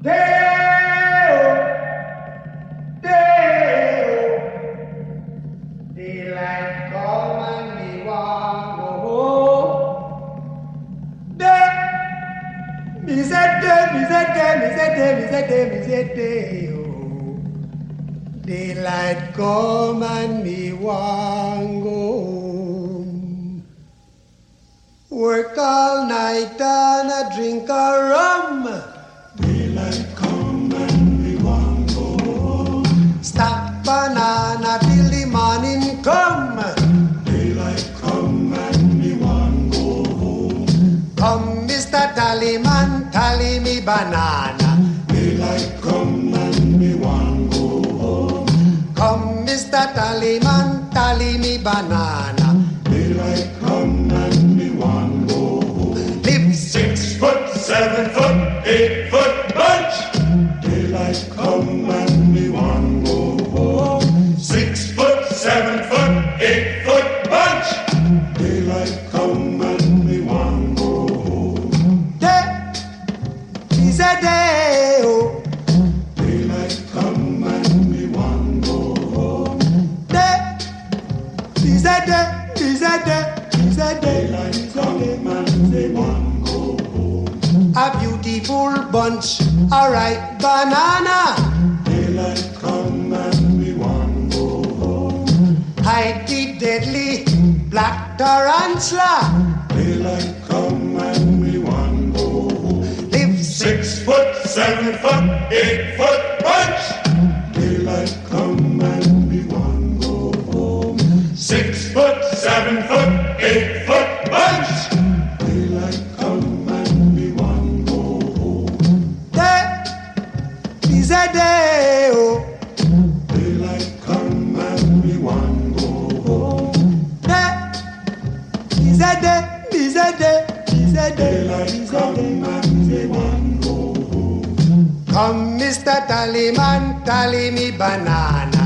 Daylight come and me want go home. Day, me say day, oh. Daylight come and me want go home. Work all night and a drink a rum. Daylight come and we want go home. Stack banana till the morning come. Daylight come and we want go home. Come, Mr. Tallyman, tally me banana. Daylight come and we want go home. Come, Mr. Tallyman, tally me banana. Daylight come and we want go home. Live 6 foot, 7 foot, 8 foot bunch. Daylight come and we want go home. 6 foot, 7 foot, 8 foot bunch. Daylight come and we want go home. day is a day, oh. Daylight come and we want go home. Day is a day, is a day, is a day. Daylight come and we want go home. A beautiful bunch, a ripe banana. Daylight come and we want go home. Hide the deadly black tarantula. Daylight come and we want go home. Live 6 foot, 7 foot, 8 foot bunch. Daylight come and we want go home. 6 foot, 7 foot, 8 foot bunch. Daylight come and we want go home. day is a day, oh. Daylight come and we want go home. Day is a day, is a day, is a day, Daylight is a come day. and we want go home. Come, Mr. Tallyman, tally me banana.